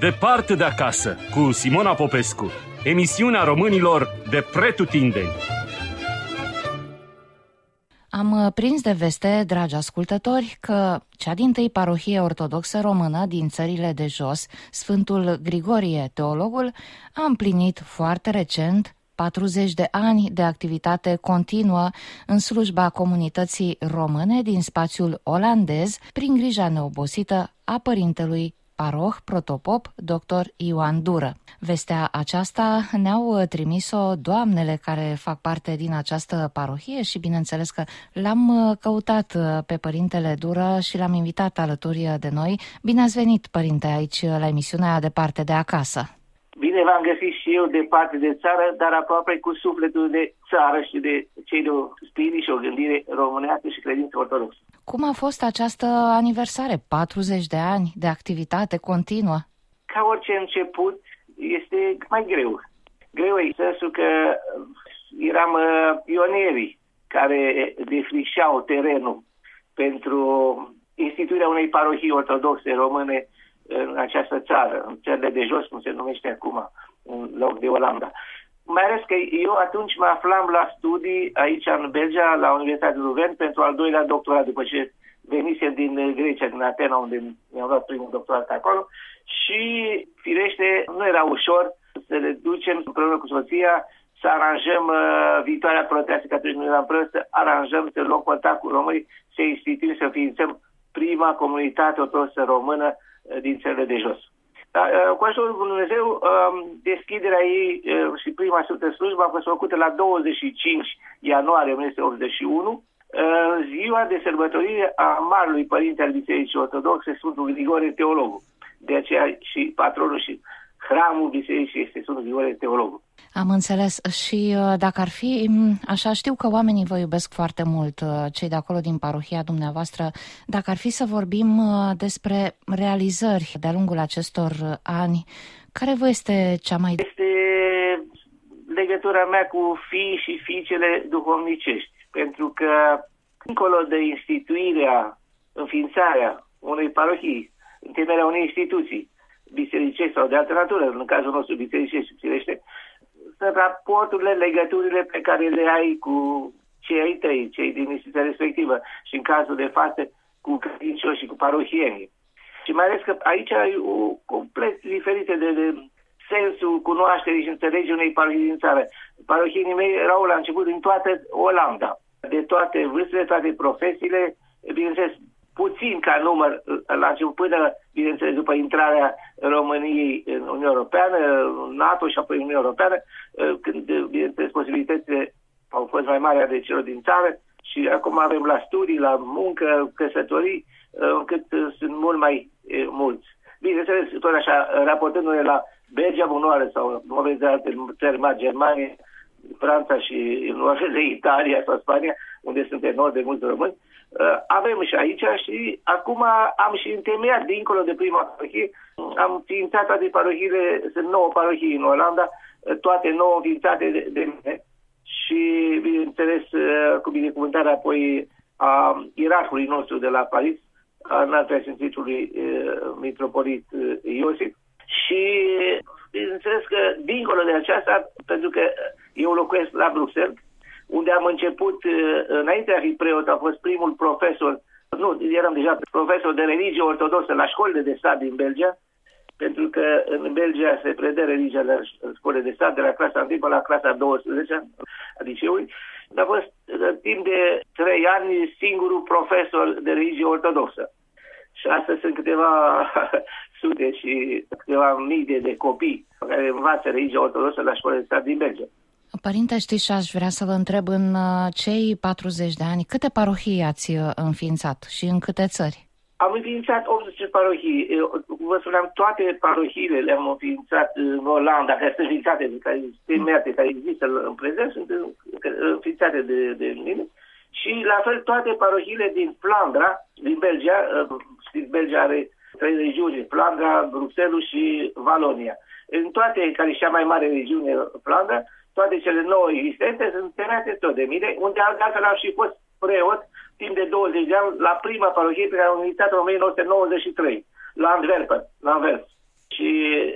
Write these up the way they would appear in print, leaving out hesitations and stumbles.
Departe de acasă, cu Simona Popescu, emisiunea românilor de pretutindeni. Am prins de veste, dragi ascultători, că cea dintâi parohie ortodoxă română din țările de jos, Sfântul Grigorie Teologul, a împlinit foarte recent 40 de ani de activitate continuă în slujba comunității române din spațiul olandez, prin grija neobosită a părintelui paroh protopop dr. Ioan Dură. Vestea aceasta ne-au trimis-o doamnele care fac parte din această parohie și bineînțeles că l-am căutat pe părintele Dură și l-am invitat alături de noi. Bine ați venit, părinte, aici la emisiunea Departe de acasă. Bine v-am găsit și eu departe de țară, dar aproape cu sufletul de țară și de cei de o spirit și o gândire românească și credință ortodoxă. Cum a fost această aniversare? 40 de ani de activitate continuă? Ca orice început, este mai greu. Greu în sensul că eram pionierii care defrișau terenul pentru instituirea unei parohii ortodoxe române în această țară, în țările de jos, cum se numește acum, în loc de Olanda. Mai ales că eu atunci mă aflam la studii aici în Belgia, la Universitatea Leuven, pentru al doilea doctorat, după ce venisem din Grecia, din Atena, unde mi-am luat primul doctorat acolo, și firește nu era ușor să le ducem împreună cu soția, să aranjăm viitoarea protestă, că atunci nu eram preot, să aranjăm, să luăm contact cu românii, să instituim, să ființăm prima comunitate ortodoxă română din țările de jos. Cu ajutorul lui Dumnezeu, deschiderea ei și prima sfântă slujbă a fost făcută la 25 ianuarie 1981, ziua de sărbătorire a Marelui Părinte al Bisericii Ortodoxe, Sfântul Grigorie Teologul. De aceea și patronul și hramul bisericii este Sfântul Grigorie Teologul. Am înțeles. Și dacă ar fi, așa, știu că oamenii vă iubesc foarte mult, cei de acolo din parohia dumneavoastră, dacă ar fi să vorbim despre realizări de-a lungul acestor ani, care vă este cea mai... Este legătura mea cu fiii și fiicele duhovnicești, pentru că, dincolo de instituirea, înființarea unei parohii, întemeierea unei instituții bisericești sau de altă natură, în cazul nostru bisericești, firește, sunt raporturile, legăturile pe care le ai cu cei ai tăi, cei din instituția respectivă și în cazul de față cu credincioși și cu parohienii. Și mai ales că aici ai o complet diferită de sensul cunoașterii și înțelegerii unei parohii din țară. Parohienii mei erau la început din toată Olanda, de toate vârstele, toate profesiile, bineînțeles, puțin ca număr la început, până, bineînțeles, după intrarea României în Uniunea Europeană, NATO și apoi Uniunea Europeană, când, bineînțeles, posibilitățile au fost mai mari ale celor din țară și acum avem la studii, la muncă, căsătorii, încât sunt mult mai mulți. Bineînțeles, tot așa, raportându-ne la Belgia bunoară sau vorbesc de alte țări mari, Germania, Franța și în de Italia sau Spania, unde sunt enorm de mulți români, avem și aici și acum am și întemeiat dincolo de prima parohie, am ființat toate parohiile, sunt 9 parohii în Olanda, toate 9 înființate de mine și, bineînțeles, cu binecuvântarea apoi a ierarhului nostru de la Paris, a înaltpreasfințitului mitropolit Iosif și, bineînțeles că, dincolo de aceasta, pentru că eu locuiesc la Bruxelles, unde am început, înainte de a fi preot, am fost primul profesor, nu, eram deja profesor de religie ortodoxă la școlile de stat din Belgia, pentru că în Belgia se predă religia la școlile de stat, de la clasa 1 la clasa 12 a liceului. A fost timp de 3 ani singurul profesor de religie ortodoxă. Și astăzi sunt câteva sute și câteva mii de copii care învață religia ortodoxă la școlile de stat din Belgia. Părinte, știți și aș vrea să vă întreb, în cei 40 de ani, câte parohii ați înființat și în câte țări? Am înființat 80 parohii. Vă spuneam, toate parohiile le-am înființat în Olanda, care sunt înființate, care există în prezent, sunt înființate de mine. Și la fel toate parohiile din Flandra, din Belgia, Belgia are 3 regiuni, Flandra, Bruxelles și Valonia. În toate, care e cea mai mare regiune, Flandra, toate cele 9 existente sunt tenate tot de mine, unde altfel am și fost preot timp de 20 de ani la prima parohie pe care am invitat în 1993, la Antwerpen, la Anvers. și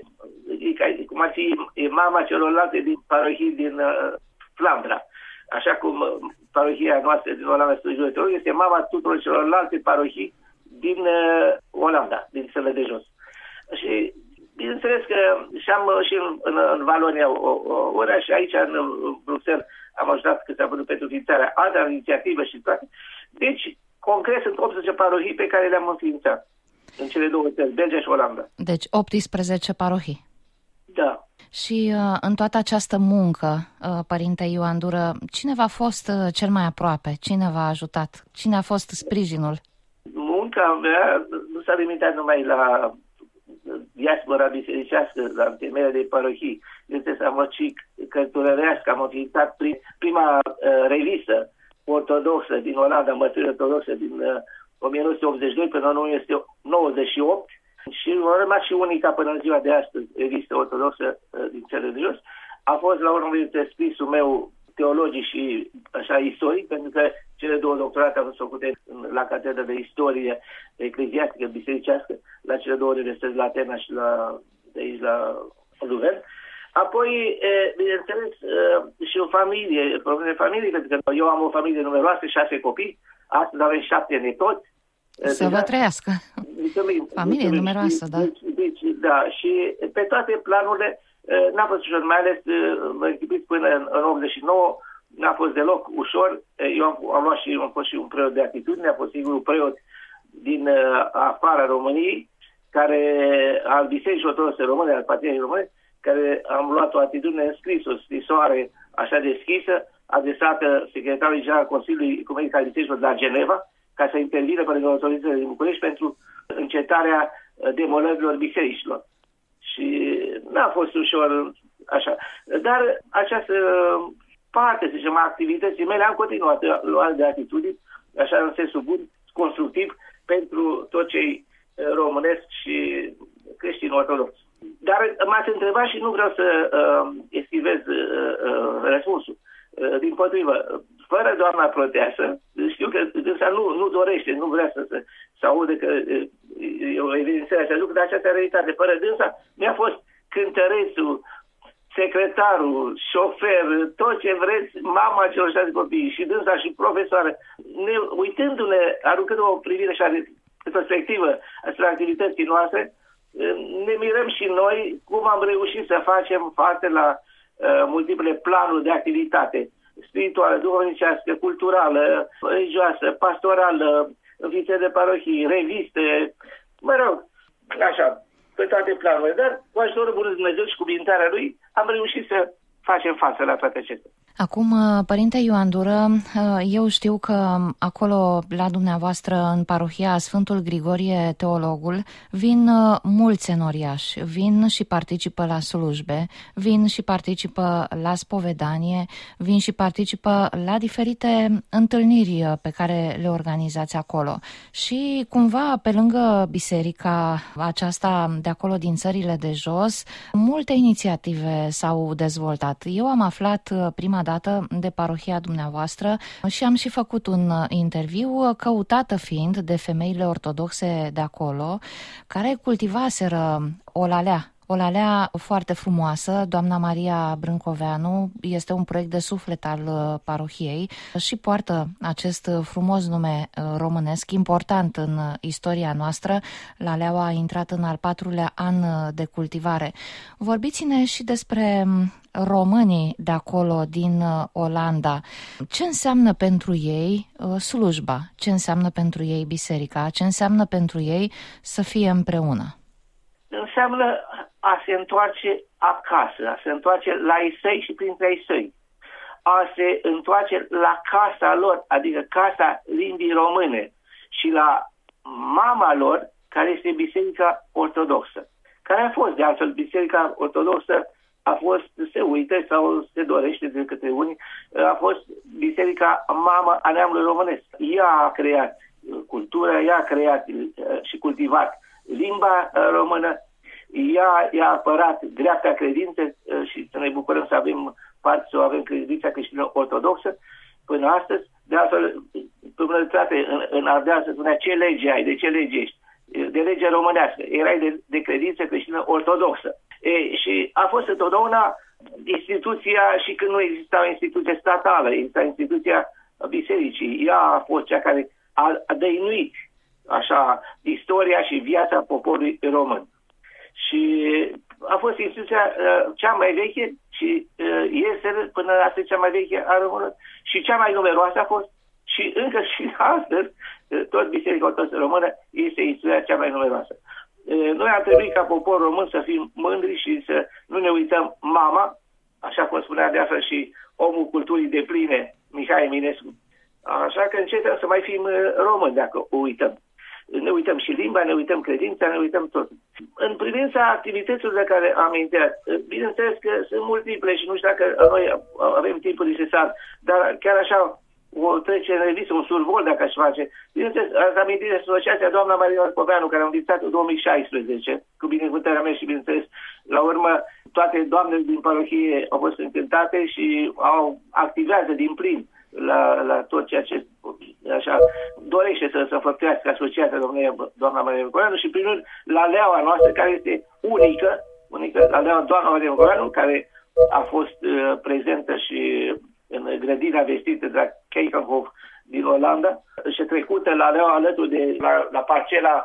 cum ar fi mama celorlalte din parohii din Flandra. Așa cum parohia noastră din Olanda Sfântul Teolog este mama tuturor celorlalte parohii din Olanda, din țările de jos. Și bineînțeles că și în Valonia ora și aici în Bruxelles am ajutat cât am putut pentru înființarea altă inițiativă și toate. Deci, concret, sunt 18 parohii pe care le-am înființat în cele două țări, Belgia și Olanda. Deci 18 parohii. Da. Și în toată această muncă, Părinte Ioan Dură, cine v-a fost cel mai aproape? Cine v-a ajutat? Cine a fost sprijinul? Munca mea nu s-a limitat numai la diaspora bisericească, la întemeierea de parohii. Este să am și călătorărească, am înființat prima revistă ortodoxă din Olanda, Mărturie Ortodoxă din 1982 până în 1998 și a rămas și unica până în ziua de astăzi, revistă ortodoxă din cele de jos. A fost la urmă de scrisul meu teologic și așa istoric, pentru că cele două doctorate au fost făcute la catedra de istorie ecleziastică, bisericească, la cele două universități, la Atena și de aici la Leuven. Apoi, bineînțeles, și o familie, probleme de familie, pentru că eu am o familie numeroasă, 6 copii, astăzi avem 7 nepoți. Să vă trăiască! Familie numeroasă, da. Deci, da, și pe toate planurile n-a fost ușor, mai ales mă închipuiți până în 89, n-a fost deloc ușor. Eu am fost și un preot de atitudine, a fost singurul preot din afara României, al Bisericii Ortodoxe Române, al Patriarhiei Române, care am luat o atitudine în scris, o scrisoare așa deschisă, adresată secretarului general Consiliului Ecumenic al Bisericilor de la Geneva, ca să intervină pe autoritățile din București pentru încetarea demolărilor bisericilor. Și n-a fost ușor așa. Dar această parte, să zicem, a activității mele am continuat luat de atitudini, așa în sensul bun, constructiv, pentru toți cei românesc și creștini ortodoxi. Dar m-ați întrebat și nu vreau să eschivez răspunsul. Dimpotrivă, fără doamna Proteasă, știu că dânsa nu dorește, nu vrea să audă că eu evidențiez acest lucru, dar această realitate. Fără dânsa mi-a fost cântărețul, secretarul, șofer, tot ce vreți, mama celor 6 copii și dânsa și profesoară. Uitându-ne, aruncând o privire așa de perspectivă asupra activității noastre, ne mirăm și noi cum am reușit să facem față la multiple planuri de activitate spirituală, duhovnicească, culturală, religioasă, pastorală, înființări de parohii, reviste, mă rog, așa, pe toate planurile. Dar cu ajutorul Bunului Dumnezeu și cu binecuvântarea Lui am reușit să facem față la toate acestea. Acum, Părinte Ioan Dură, eu știu că acolo, la dumneavoastră, în parohia Sfântul Grigorie Teologul, vin mulți enoriași, vin și participă la slujbe, vin și participă la spovedanie, vin și participă la diferite întâlniri pe care le organizați acolo. Și cumva, pe lângă biserica aceasta de acolo din țările de jos, multe inițiative s-au dezvoltat. Eu am aflat prima dată de parohia dumneavoastră și am și făcut un interviu, căutată fiind de femeile ortodoxe de acolo, care cultivaseră o lalea foarte frumoasă. Doamna Maria Brâncoveanu este un proiect de suflet al parohiei și poartă acest frumos nume românesc important în istoria noastră. Laleaua a intrat în al 4-lea an de cultivare. Vorbiți-ne și despre românii de acolo, din Olanda. Ce înseamnă pentru ei slujba? Ce înseamnă pentru ei biserica? Ce înseamnă pentru ei să fie împreună? Înseamnă a se întoarce acasă, a se întoarce la ei săi și printre ei săi, a se întoarce la casa lor, adică casa limbii române, și la mama lor, care este Biserica Ortodoxă, care a fost, de altfel, Biserica Ortodoxă a fost, se uită sau se dorește de către unii, a fost Biserica Mamă a neamului românesc. Ea a creat cultura, ea a creat și cultivat limba română, ea i-a apărat dreapta credință și să ne bucurăm să avem parte, să avem credința creștină ortodoxă până astăzi. De altfel, în Ardeal se spunea ce lege ai, de ce lege ești. de lege românească, erai de credință creștină ortodoxă. Și a fost întotdeauna instituția, și când nu exista o instituție statală, exista instituția bisericii. Ea a fost cea care a dăinuit așa istoria și viața poporului român. Și a fost instituția cea mai veche și este până astăzi cea mai veche a românilor și cea mai numeroasă a fost și încă și astăzi tot Biserica Ortodoxă Română este instituția cea mai numeroasă. Noi ar trebui ca popor român să fim mândri și să nu ne uităm mama, așa cum spunea de altfel și omul culturii depline, Mihai Eminescu. Așa că încetăm să mai fim români dacă o uităm. Ne uităm și limba, ne uităm credința, ne uităm tot. În privința activităților de care am intrat, bineînțeles că sunt multiple și nu știu dacă noi avem timpul necesar, dar chiar așa o trece în revistă, un survol dacă aș face. Bineînțeles, ați amintit de asociația doamna Maria Orcoveanu, care a înființat în 2016, cu binecuvântarea mea și, bineînțeles, la urmă, toate doamnele din parohie au fost încântate și activează din plin la tot ceea ce așa dorește să făptuiască asociația doamna Maria Orcoveanu și, prin urmă, la leaua noastră, care este unică, la leaua doamna Maria Orcoveanu, care a fost prezentă și în grădina vestită de la Keikenhof din Olanda și trecută la leaua alături de la parcela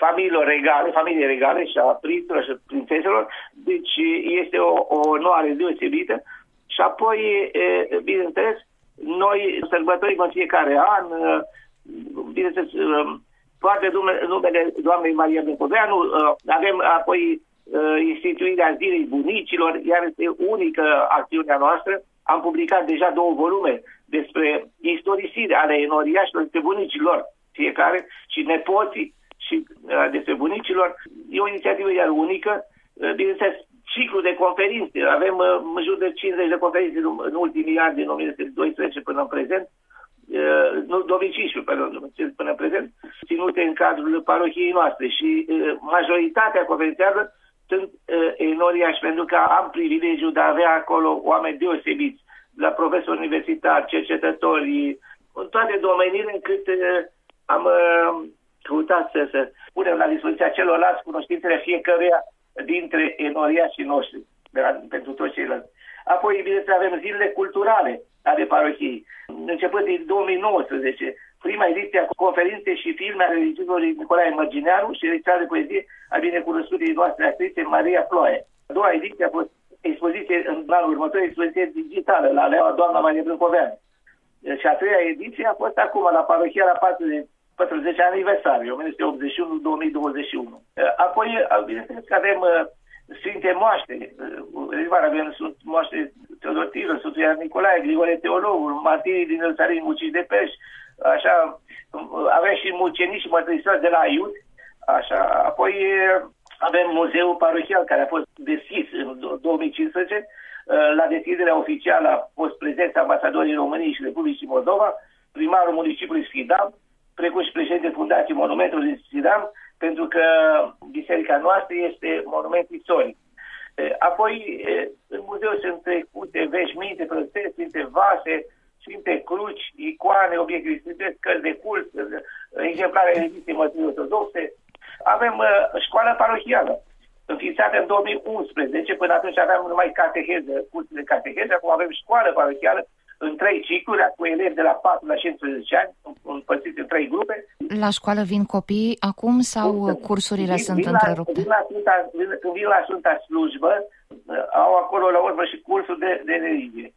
familiei regale și a prinților și prințeselor. Deci este o onoare deosebită. Și apoi, bineînțeles, noi sărbătorim în fiecare an, bineînțeles, toate numele doamnei Maria Orcoveanu, avem apoi instituirea Zilei Bunicilor, iar este unică acțiunea noastră. Am publicat deja 2 volume despre istorisire ale enoriașilor, despre bunicilor fiecare și nepoții și despre bunicilor. E o inițiativă iar unică. Bineînțeles, ciclu de conferințe. Avem în jur de 50 de conferințe în ultimii ani, din 1912 până în prezent. Nu, 2015 până în prezent, ținute în cadrul parohiei noastre. Și majoritatea conferințează sunt enoriași, pentru că am privilegiul de a avea acolo oameni deosebiți, la profesori universitari, cercetători, în toate domeniile, încât am căutat să punem la dispoziția celorlalți cunoștințele fiecăruia dintre enoriașii noștri, pentru toți ceilalți. Apoi, bineînțeles, avem zilele culturale ale parohiei. Începând din 2019, prima ediție a conferințe și filme ale regizorului Nicolae Mărgineanu și ediția de poezie a binecunoscutei noastre actrițe Maria Ploaie. A doua ediție a fost expoziție în anul următor, expoziție digitală la leaua doamna Maria Orcoveanu. Și a treia ediție a fost acum la parohia la 40 aniversare, 1981-2021. Apoi, bineînțeles că avem Sfinte Moaște, avem Moaște Teodor Tiră, Sfântul Ioan Nicolae, Grigore Teologul, martirii din Ierusalim, uciși de pești, așa, avem și mucenici și mărturisitori de la Aiud, așa, apoi avem muzeul parohial care a fost deschis în 2015, la deschiderea oficială a fost prezența ambasadorii României și Republicii Moldova, primarul municipiului Schiedam, precum și președintele Fundației Monumentul din Schiedam, pentru că biserica noastră este monument istoric. Apoi, în muzeu sunt trecute veșminte, prăstări, sfinte vase, sfinte cruci, icoane, obiecte sfinte, cărți de cult, exemplare reviste mărturii ortodoxe. Avem școala parohială, înființată în 2011, până atunci aveam numai cateheză, cursul de cateheză, acum avem școală parohială în 3 cicluri, cu elevi de la 4 la 15 ani, împărțiți în 3 grupe. La școală vin copii acum sau cursurile sunt întrerupte? Când vin la Sfânta Slujbă, au acolo la urmă și cursul de religie.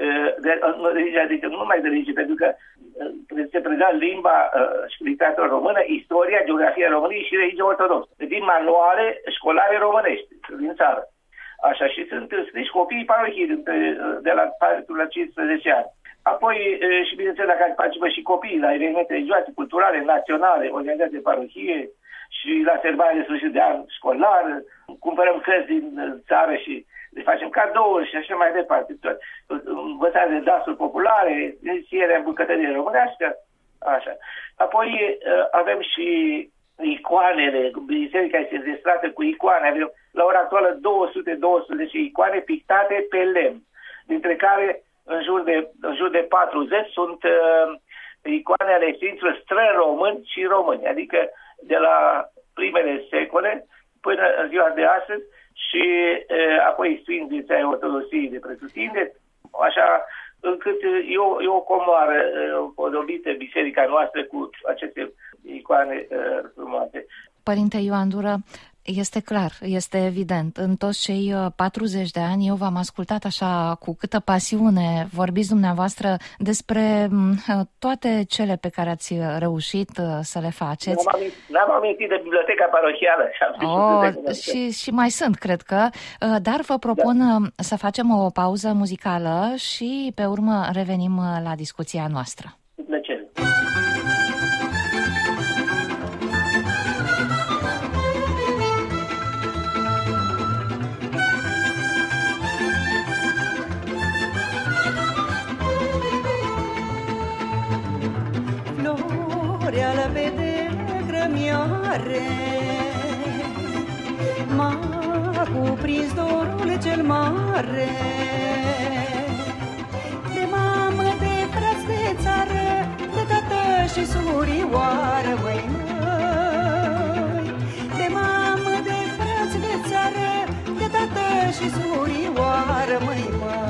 Adică nu numai de religie, pentru că se preda limba și literatura română, istoria, geografia României și religia ortodoxă. Din manuale școlare românești din țară. Așa, și sunt înscriși copiii parohiei de la 4 la 15 ani. Apoi, și bineînțeles, la care participă și copiii la evenimente religioase, culturale, naționale, organizate de parohie și la sărbare de sfârșit de an școlar, cumpărăm cărți din țară și le facem cadouri și așa mai departe. Învățare de dansuri populare, inițierea în bucătărie românească, așa. Apoi avem și icoanele, biserica este înzestrată cu icoane, avem la ora actuală 212 icoane pictate pe lemn, dintre care în jur de 40 sunt icoane ale sfinților străromâni și români, adică de la primele secole până în ziua de astăzi și apoi Sfinții Ortodoxiei de pretutindeni, așa încât e o comoară podobită biserica noastră cu aceste icoane frumoase. Părinte Ioan Dură, este clar, este evident. În toți cei 40 de ani eu v-am ascultat așa cu câtă pasiune. Vorbiți dumneavoastră despre toate cele pe care ați reușit să le faceți. N-am amintit de biblioteca parohială. Și mai sunt, cred că. Dar vă propun să facem o pauză muzicală și pe urmă revenim la discuția noastră. Plăcere. Floreala pe grămiare m-a cuprins dorul cel mare, de mamă, de frați, de țară, de tată și surioară, măi, de mamă, de frați, de țară, de tată și surioară, măi.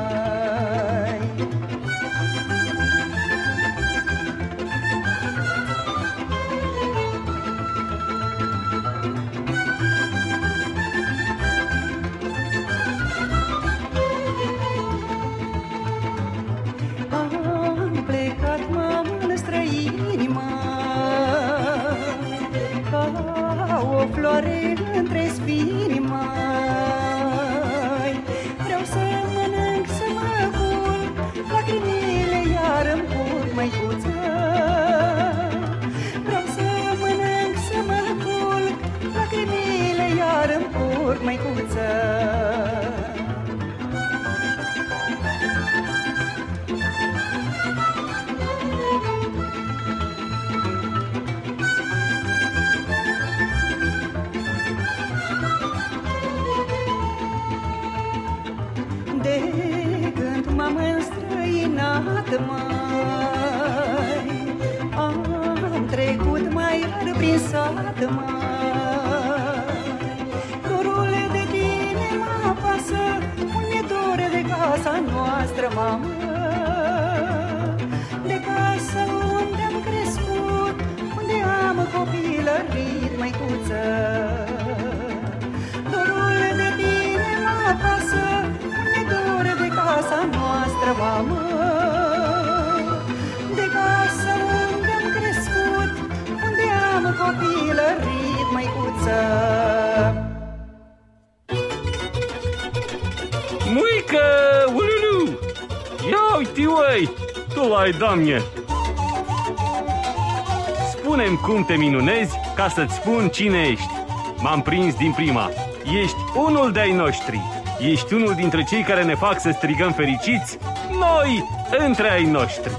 O floare între spini, mai vreau să mănânc, să mă culc, lacrimile iar îmi curg, măicuță. Vreau să mănânc, să mă culc, lacrimile iar îmi curg, măicuță. M-am înstrăinat, mai am trecut mai rar prin sat, mai dorul de tine mă apasă, mi-e dor de casa noastră, mamă, de casa unde am crescut, unde am copilărit, măicuță. Dorul de tine mă apasă, de casa noastră, mamă, de casa unde am crescut, unde am copilărit, măicuță. Muică, ululu! Ia uite, uai, tu l-ai, Doamne! Spune-mi cum te minunezi ca să-ți spun cine ești. M-am prins din prima. Ești unul de-ai noștri. Ești unul dintre cei care ne fac să strigăm fericiți, noi între ai noștri.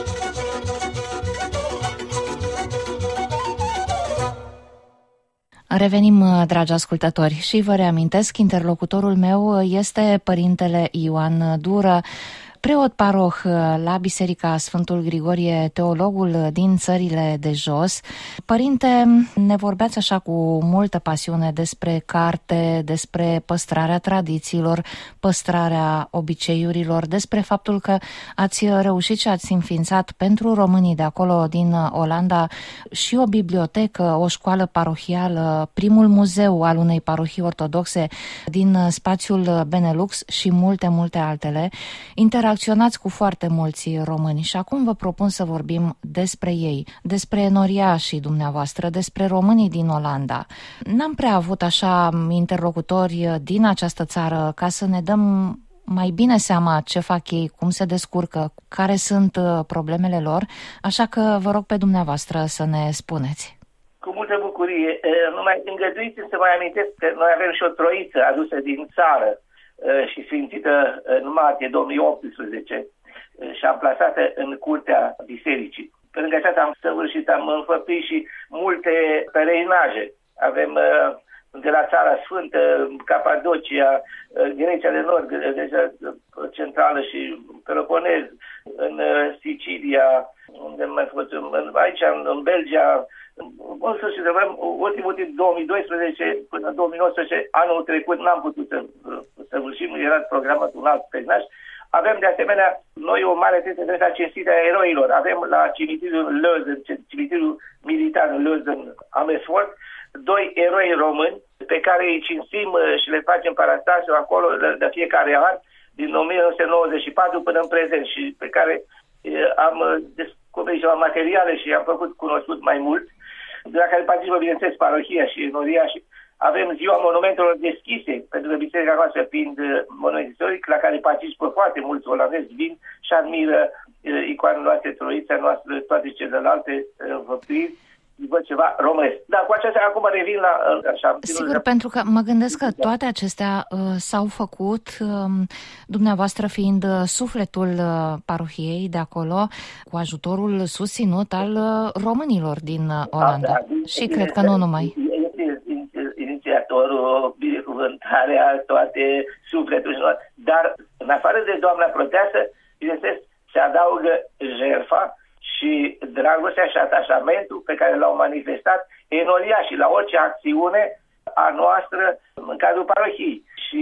Revenim, dragi ascultători, și vă reamintesc, interlocutorul meu este părintele Ioan Dură, preot paroh la Biserica Sfântul Grigorie Teologul din țările de jos. Părinte, ne vorbeați așa cu multă pasiune despre carte, despre păstrarea tradițiilor, păstrarea obiceiurilor, despre faptul că ați reușit și ați înființat pentru românii de acolo din Olanda și o bibliotecă, o școală parohială, primul muzeu al unei parohii ortodoxe din spațiul Benelux și multe, multe altele. Interacționați cu foarte mulți români și acum vă propun să vorbim despre ei, despre enoriașii dumneavoastră, despre românii din Olanda. N-am prea avut așa interlocutori din această țară ca să ne dăm mai bine seama ce fac ei, cum se descurcă, care sunt problemele lor, așa că vă rog pe dumneavoastră să ne spuneți. Cu multă bucurie. Numai îngăduiți să mai amintesc că noi avem și o troiță adusă din țară și sfințită în martie 2018 și amplasată în curtea bisericii. Pe lângă aceasta am săvârșit, am înfăptuit și multe pereinaje. Avem de la Țara Sfântă, Capadocia, Grecia de Nord, Grecia Centrală și Peloponez, în Sicilia, unde mai fost, aici în Belgia, în sfârșit, ultimul timp 2012 până 2019, anul trecut n-am putut să săvârșim, era programat un alt peznaș. Avem de asemenea noi o mare atenție la cinstirea eroilor. Avem la cimitirul Leuzen, cimitirul militar în Leuzen, Amersfoort, 2 eroi români pe care îi cinstim și le facem parastasiu acolo de fiecare an, din 1994 până în prezent, și pe care am descoperit ceva materiale și am făcut cunoscut mai mult, de la care participă, bineînțeles, parohia și enoria. Și avem ziua monumentelor deschise, pentru că biserica noastră fiind monument istoric, la care participă foarte mulți olandezi, vin și admiră icoanele noastre, troița noastră, toate celelalte făptuiri, văd ceva românesc. Dar cu aceasta acum revin la așa. Sigur, pentru că mă gândesc că toate acestea s-au făcut, dumneavoastră fiind sufletul parohiei de acolo, cu ajutorul susținut al românilor din Olanda. Și cred că nu numai. Inițiatorul, binecuvântarea, toate sufletul, dar în afară de doamna Proteasă, bineînțeles, se adaugă jertfa și dragostea și atașamentul pe care l-au manifestat enoriașii la orice acțiune a noastră în cadrul parohiei. Și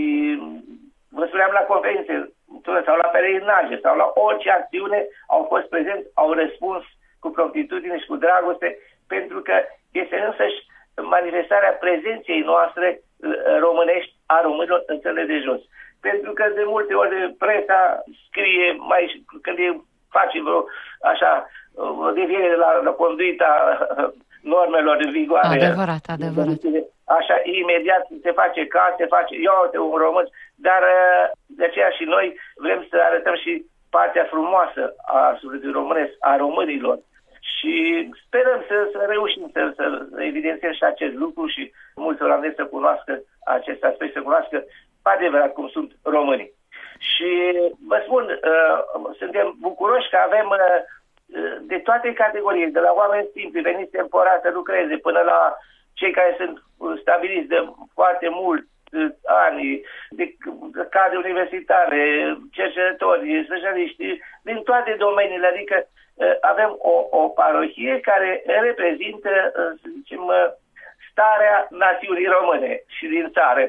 vă spuneam, la conferințe sau la peregrinaje sau la orice acțiune au fost prezenți, au răspuns cu promptitudine și cu dragoste, pentru că este însăși manifestarea prezenței noastre românești a românilor în țările de jos. Pentru că de multe ori presa scrie, mai când face vreo așa o deviere de la conduita normelor în vigoare. Adevărat. Așa, imediat se face iau-te un român, dar de aceea și noi vrem să arătăm și partea frumoasă a sufletului românesc, a românilor. Și sperăm să reușim să evidențiem și acest lucru și mulți olandezi să cunoască acest aspect, să cunoască adevărat cum sunt românii. Și vă spun, suntem bucuroși că avem de toate categoriile, de la oameni simpli, veniți temporar să lucreze, până la cei care sunt stabiliți de foarte mult ani, de cadre universitare, cercetători, specialiști, din toate domeniile, adică avem o parohie care reprezintă, să zicem, starea națiunii române și din țară.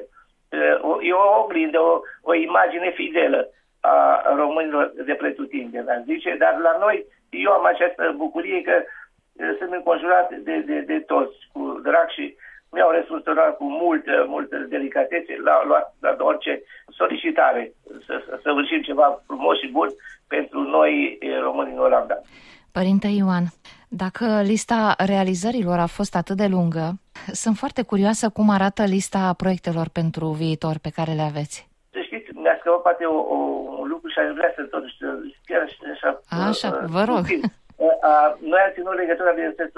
E o oglindă, o imagine fidelă a românilor de pretutindeni, aș zice, dar la noi eu am această bucurie că sunt înconjurat de toți cu drag și mi-au răspuns cu multă delicatețe la orice solicitare să săvârșim ceva frumos și bun pentru noi români în Olanda. Părinte Ioan, dacă lista realizărilor a fost atât de lungă, sunt foarte curioasă cum arată lista proiectelor pentru viitor pe care le aveți. Să știți, mi-a scăpat poate un lucru și aș vrea să totuși chiar așa, vă rog. Noi am ținut legătura, bineînțeles,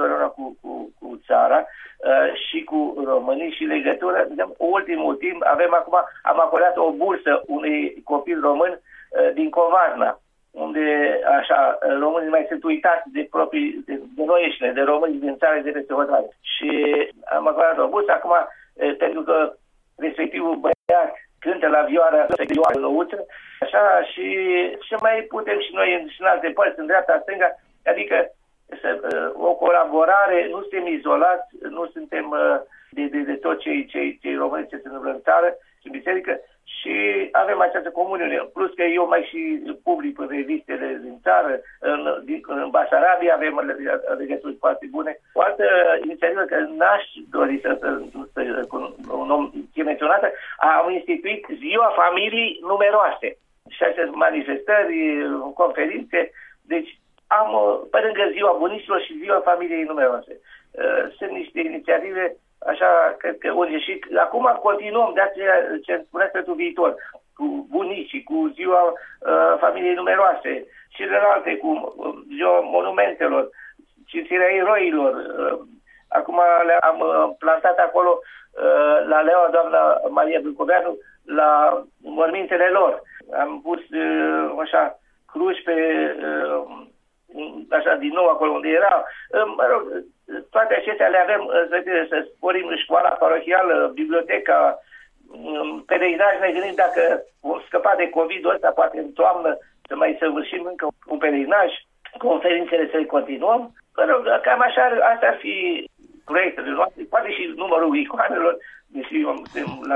cu țara și cu românii și legătură. Ultimul timp am acordat o bursă unui copil român din Covasna, unde așa românii mai sunt uitați de noi înșine, de români din țară, de peste hotare. Și am acordat o bursă acum, pentru că respectivul băiat cântă la vioară nouță, așa, și mai putem și noi în alte părți, în dreapta, stânga, adică o colaborare, nu suntem izolați, nu suntem de tot cei români ce se întâmplă în țară și în biserică, și avem această comuniune. Plus că eu mai și public în revistele din țară, în Basarabia avem legături foarte bune. O altă inițiativă care n-aș dori un om e menționată, am instituit Ziua Familiei Numeroase. Și aceste manifestări, conferințe, deci am, pe lângă Ziua Bunicilor și Ziua Familiei Numeroase. Sunt niște inițiative, așa, cred că și acum continuăm de aceea ce spuneți pentru viitor, cu bunicii, cu Ziua Familiei Numeroase, celelalte, cu Ziua Monumentelor, cinstirea eroilor. Acum le-am plantat acolo la Leoa, doamna Maria Brâncoveanu, la mormintele lor. Am pus așa cruci pe așa din nou acolo unde era. Mă rog, toate acestea le avem să sporim școala parohială, biblioteca, peregrinaj. Ne gândim dacă vom scăpa de COVID-ul ăsta, poate în toamnă să mai săvârșim încă un peregrinaj, conferințele să-i continuăm. Mă rog, cam așa, asta ar fi proiectele noastre, poate și numărul icoanelor, deși eu suntem la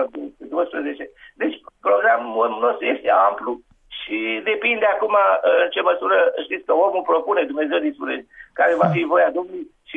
12. Deci programul nostru este amplu și depinde acum în ce măsură, știți că omul propune, Dumnezeu dispune, care va fi voia Domnului și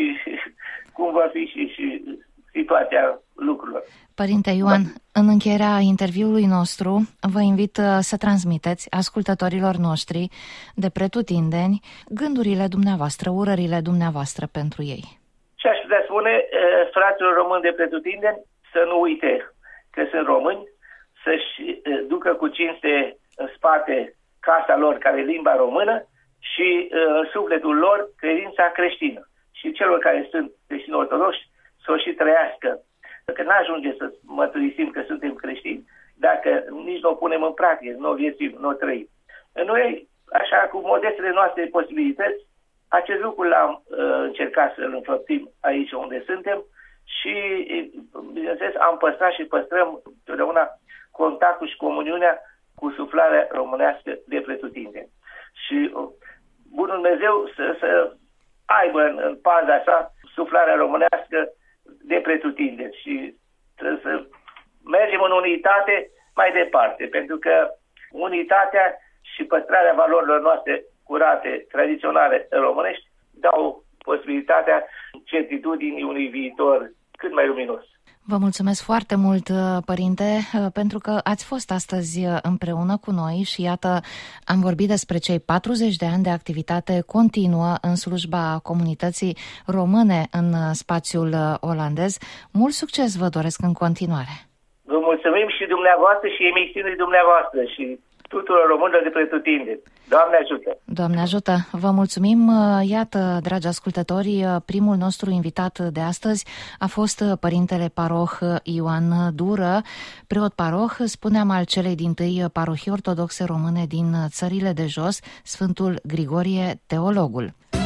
cum va fi și situația lucrurilor. Părinte Ioan, în încheierea interviului nostru, vă invit să transmiteți ascultătorilor noștri de pretutindeni gândurile dumneavoastră, urările dumneavoastră pentru ei. Și aș putea spune fraților români de pretutindeni să nu uite că sunt români, să-și ducă cu cinste în spate casa lor, care e limba română, și în sufletul lor credința creștină. Și celor care sunt creștini ortodoxi să o și trăiască. Că n-ajunge să mărturisim că suntem creștini dacă nici nu o punem în practică, nu o viețuim, nu o trăim. Noi, așa, cu modestele noastre posibilități, acest lucru l-am încercat să-l înfăptim aici unde suntem și, bineînțeles, am păstrat și păstrăm totdeauna contactul și comuniunea cu suflarea românească de pretutindeni. Și Bunul Dumnezeu să aibă în paza sa suflarea românească de pretutindeni și trebuie să mergem în unitate mai departe, pentru că unitatea și păstrarea valorilor noastre curate, tradiționale românești, dau posibilitatea certitudinii unui viitor cât mai luminos. Vă mulțumesc foarte mult, părinte, pentru că ați fost astăzi împreună cu noi și iată, am vorbit despre cei 40 de ani de activitate continuă în slujba comunității române în spațiul olandez. Mult succes vă doresc în continuare! Vă mulțumim și dumneavoastră și emisiunii dumneavoastră și tuturor românilor de pretutindeni. Doamne ajută! Doamne ajută! Vă mulțumim! Iată, dragi ascultători, primul nostru invitat de astăzi a fost părintele paroh Ioan Dură, preot paroh, spuneam, al celei dintâi parohii ortodoxe române din țările de jos, Sfântul Grigorie Teologul.